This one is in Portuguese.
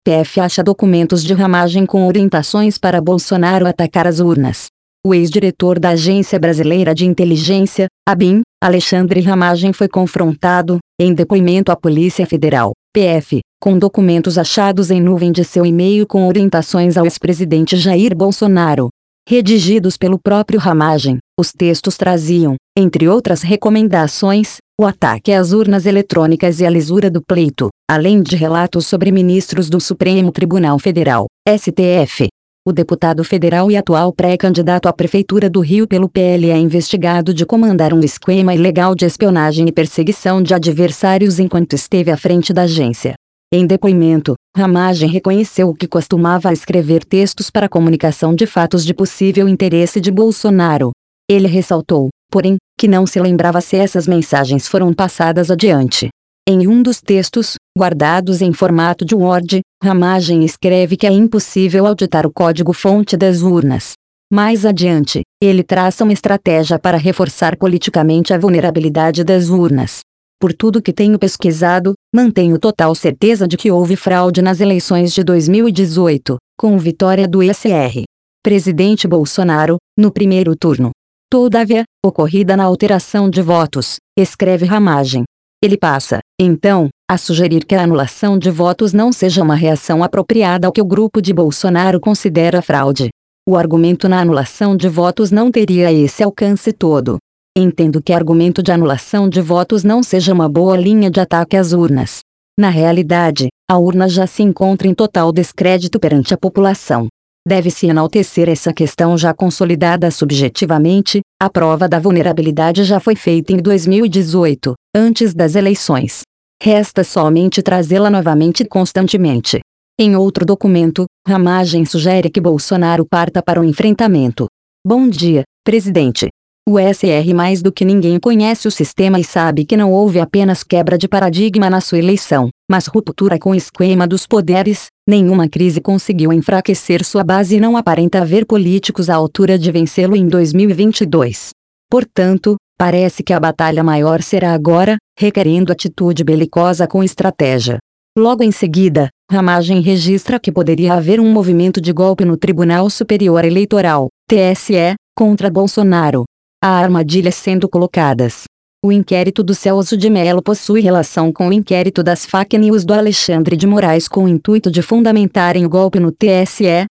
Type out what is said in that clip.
STF acha documentos de Ramagem com orientações para Bolsonaro atacar as urnas. O ex-diretor da Agência Brasileira de Inteligência, ABIN, Alexandre Ramagem foi confrontado, em depoimento à Polícia Federal, PF, com documentos achados em nuvem de seu e-mail com orientações ao ex-presidente Jair Bolsonaro. Redigidos pelo próprio Ramagem, os textos traziam, entre outras recomendações, o ataque às urnas eletrônicas e a lisura do pleito, além de relatos sobre ministros do Supremo Tribunal Federal, STF. O deputado federal e atual pré-candidato à Prefeitura do Rio pelo PL é investigado de comandar um esquema ilegal de espionagem e perseguição de adversários enquanto esteve à frente da agência. Em depoimento, Ramagem reconheceu que costumava escrever textos para comunicação de fatos de possível interesse de Bolsonaro. Ele ressaltou, porém, que não se lembrava se essas mensagens foram passadas adiante. Em um dos textos, guardados em formato de Word, Ramagem escreve que é impossível auditar o código-fonte das urnas. Mais adiante, ele traça uma estratégia para reforçar politicamente a vulnerabilidade das urnas. Por tudo que tenho pesquisado, mantenho total certeza de que houve fraude nas eleições de 2018, com vitória do ex-presidente Bolsonaro, no primeiro turno. Todavia, ocorrida na alteração de votos, escreve Ramagem. Ele passa, então, a sugerir que a anulação de votos não seja uma reação apropriada ao que o grupo de Bolsonaro considera fraude. O argumento na anulação de votos não teria esse alcance todo. Entendo que argumento de anulação de votos não seja uma boa linha de ataque às urnas. Na realidade, a urna já se encontra em total descrédito perante a população. Deve-se enaltecer essa questão já consolidada subjetivamente, a prova da vulnerabilidade já foi feita em 2018, antes das eleições. Resta somente trazê-la novamente e constantemente. Em outro documento, Ramagem sugere que Bolsonaro parta para o enfrentamento. Bom dia, presidente. O SR mais do que ninguém conhece o sistema e sabe que não houve apenas quebra de paradigma na sua eleição, mas ruptura com o esquema dos poderes. Nenhuma crise conseguiu enfraquecer sua base e não aparenta haver políticos à altura de vencê-lo em 2022. Portanto, parece que a batalha maior será agora, requerendo atitude belicosa com estratégia. Logo em seguida, Ramagem registra que poderia haver um movimento de golpe no Tribunal Superior Eleitoral, TSE, contra Bolsonaro. Há armadilhas sendo colocadas. O inquérito do Celso de Mello possui relação com o inquérito das fake news do Alexandre de Moraes com o intuito de fundamentarem o golpe no TSE,